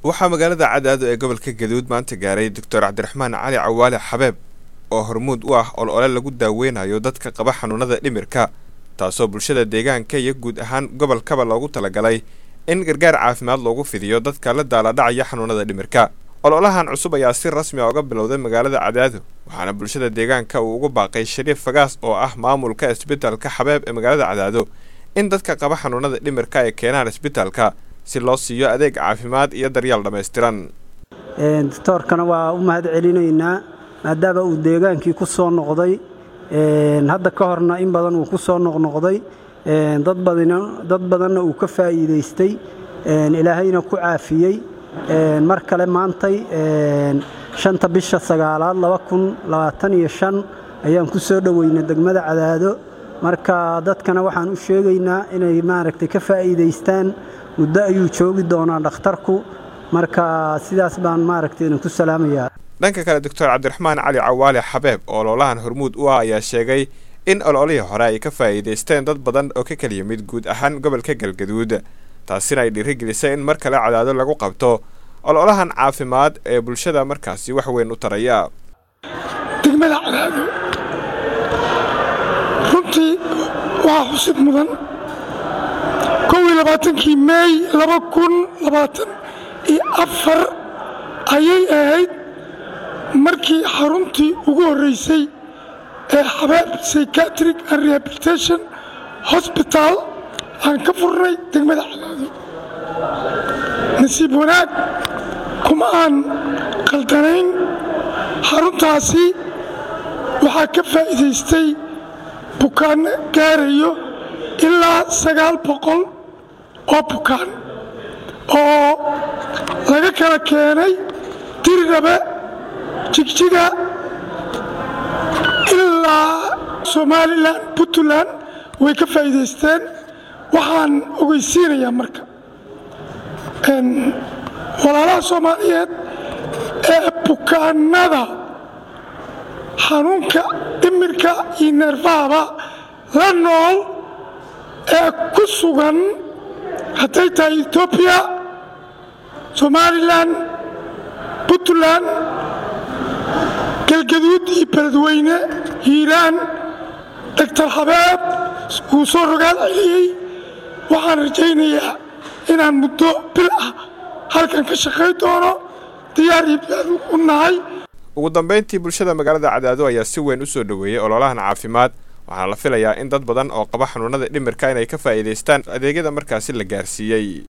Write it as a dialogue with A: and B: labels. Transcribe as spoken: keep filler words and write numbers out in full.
A: waxaa magaalada Cadaado ee gobolka Gaduud maanta gaaray Doctor Cabdiraxmaan Cali Cawaale Xabeeb oo hormuud u ah olole lagu daaweynayo dadka qaba xanuunada dhimirka taasoo bulshada deegaanka iyo guud ahaan gobolkaba loogu talagalay in gargaar caafimaad loogu fidiyo dadka la daaladhacaya xanuunada dhimirka. ololahan cusub ayaa si rasmi ah uga bilowday magaalada Cadaado waxaana bulshada deegaanka uu ugu baaqay Shariif Fagaas oo ah maamulka isbitaalka Xabeeb ee magaalada Cadaado in dadka qaba xanuunada dhimirka ay keenaan isbitaalka si loo siiyo adeeg caafimaad iyo daryeel dhameystiran.
B: ee doctorkana waa u mahad celinaynaa maadaama uu deegaankii ku soo noqday ee hadda ka horna in badan uu ku soo noqnoqday ee dad badan dad badanna uu ka faa'iideystay ee ilaahayna ku caafiyay ee mar kale maantay ee shanta bisha sagaalaad laba kun labaatan iyo shan ayaan ku soo dhaweynay degmada Cadaado marka dadkana waxaan u sheegaynaa inay maaragtay ka faa'iideystaan muddo ayuu joogi doonaa dhakhtarku marka sidaas baan maaragtay ku salaamayaa.
A: dhanka kale Doctor Cabdiraxmaan Cali Cawaale Xabeeb oo ololahan hormuud u ah ayaa sheegay in ololihii hore ay ka faa'iideysteen dad badan oo ka kala yimid guud ahaan gobolka Galgaduud taasina ay dhiirigelisay in mar kale Cadaado lagu qabto ololahan caafimaad ee bulshada markaasi wax weyn u taraya.
C: degmada Cadaado runtii waa xusid mudan kow iyo labaatankii May laba kun labaatan iyo afar ayay ahayd markii xaruntii ugu horeysay ee Xabeeb Psychiatric and Rehabilitation Hospital aan ka furnay degmada Cadaado. nasiib wanaag kuma aan qaldanayn xaruntaasi waxaa ka faa'iideystay bukaan gaarayo ilaa sagaal boqol oo bukaan oo laga kala keenay Tirirabe Jigjiga ilaa Somaliland Puntland way ka faa'iideysteen. waxaan ogeysiinayaa marka in walaalaha Soomaaliyeed ee bukaanada xanuunka dhimirka iyo neerfaha la nool ee ku sugan hadday tahay Ethiopia Somaliland Puntland Galgaduud iyo Beledweyne Hiiraan Doctor Xabeeb uu soo rogaal celiyay waxaan rajaynayaa inaan muddo bil ah halkan ka shaqayn doono diyaar u nahay.
A: ugu dambeyntii bulshada magaalada Cadaado ayaa si weyn u soo dhaweeyay ololahan caafimaad waxaana la filayaa in dad badan oo qaba xanuunada dhimirka inay ka faa'iideystaan adeegyada markaasi la gaarsiiyay.